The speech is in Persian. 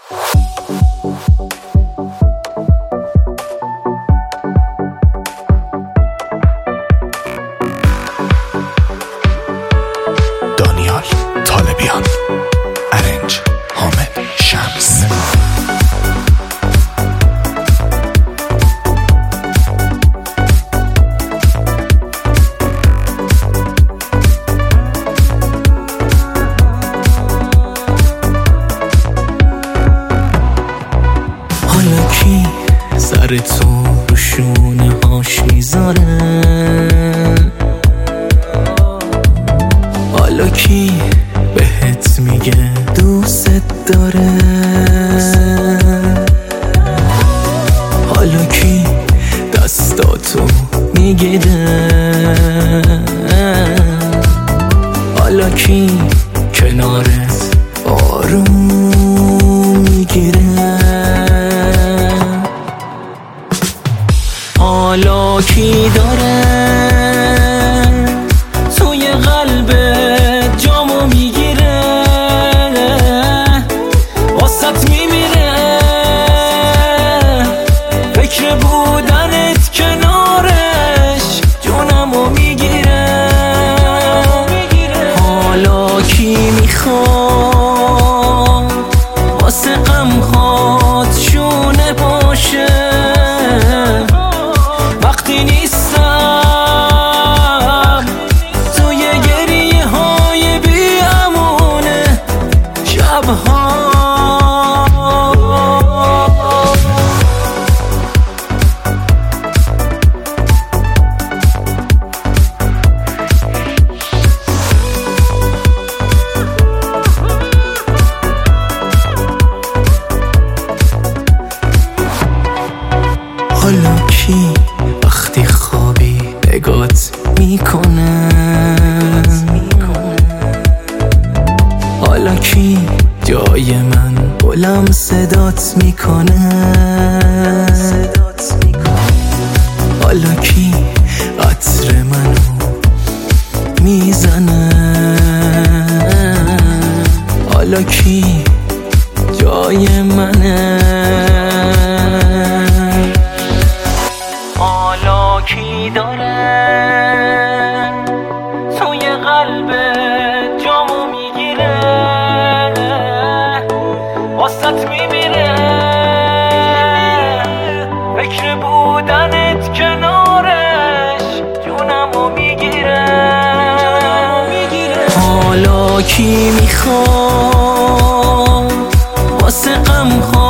دانیال طالبیان، ارنج حامد شمس. حالا کی سر تو رو شونه هاش میذاره؟ حالا کی بهت میگه دوست داره؟ حالا کی دستاتو میگیره؟ حالا کی کنارت آروم میگیره؟ حالا کی داره توی قلبت جامو میگیره؟ واسط میمیره فکر بودنت کنارش جونمو میگیره. حالا کی میخواد واسه غمهات شونه باشه؟ وقتی نیستم توی گریه های بی امونه شبها. حالا کی وقتی خوابی نگات میکنه؟ حالا کی جای من بلند صدات میکنه؟ حالا کی عطر منو میزنه؟ حالا کی جای منه؟ حالا کی داره توی قلبت جامو میگیره؟ واسط میمیره فکر بودنت کنارش جونمو میگیره. حالا کی میخواد واسه غمها